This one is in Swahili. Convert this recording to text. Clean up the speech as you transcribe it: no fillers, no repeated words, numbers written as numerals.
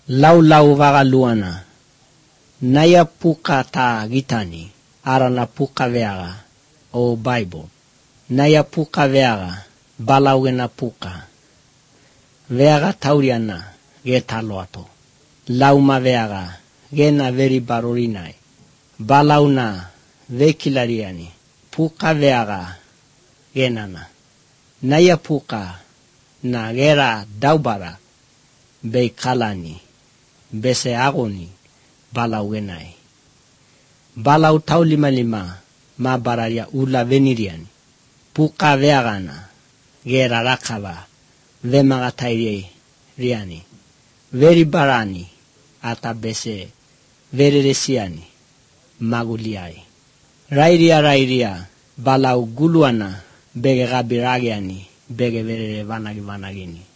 Lau vagaluana. Naya puka ta gitani. Arana puka veaga. O Bible. Naya puka veaga. Balauena puka. Veaga tauriana. Ge taloato. Lauma veaga. Gena veri barorinai. Balauna. Vekilariani. Puka veaga. Genana. Naya puka. Na gera daubara. Be kalani. Bese agoni. Balau genai. Balau tau lima. Ma bararia ula veniriani. Puka veagana. Gera rakava. Vemagatairi riani. Veri barani. Ata bese. Vereresiani. Maguliai. Rairia. Balau guluana. Bege gabiragiani. Bege verere vanagini.